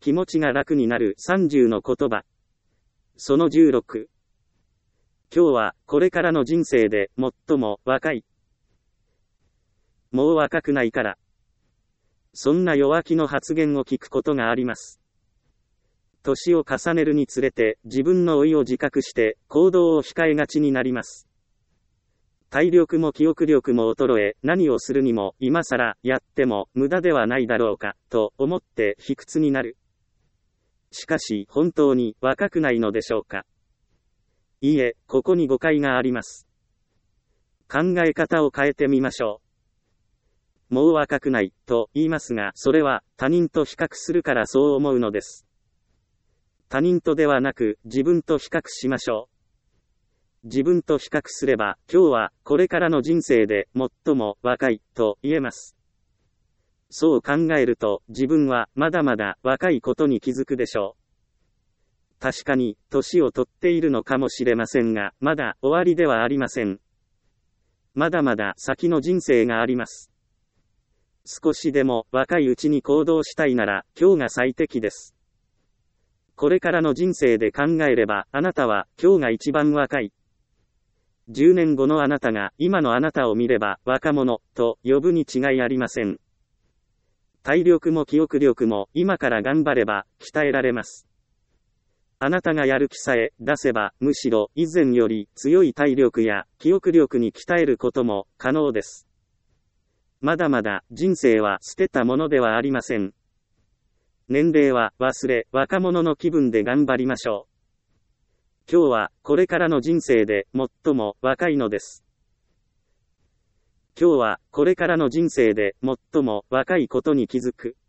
気持ちが楽になる30の言葉。その16。今日はこれからの人生で最も若い。もう若くないから。そんな弱気の発言を聞くことがあります。年を重ねるにつれて自分の老いを自覚して行動を控えがちになります。体力も記憶力も衰え、何をするにも今更やっても無駄ではないだろうかと思って卑屈になる。しかし本当に若くないのでしょうか。いいえ、ここに誤解があります。考え方を変えてみましょう。もう若くないと言いますが、それは他人と比較するからそう思うのです。他人とではなく自分と比較しましょう。自分と比較すれば、今日はこれからの人生で最も若いと言えます。そう考えると自分はまだまだ若いことに気づくでしょう。確かに年を取っているのかもしれませんが、まだ終わりではありません。まだまだ先の人生があります。少しでも若いうちに行動したいなら今日が最適です。これからの人生で考えればあなたは今日が一番若い。10年後のあなたが今のあなたを見れば若者と呼ぶに違いありません。体力も記憶力も今から頑張れば鍛えられます。あなたがやる気さえ出せばむしろ以前より強い体力や記憶力に鍛えることも可能です。まだまだ人生は捨てたものではありません。年齢は忘れ、若者の気分で頑張りましょう。今日はこれからの人生で最も若いのです。今日はこれからの人生で最も若いことに気づく。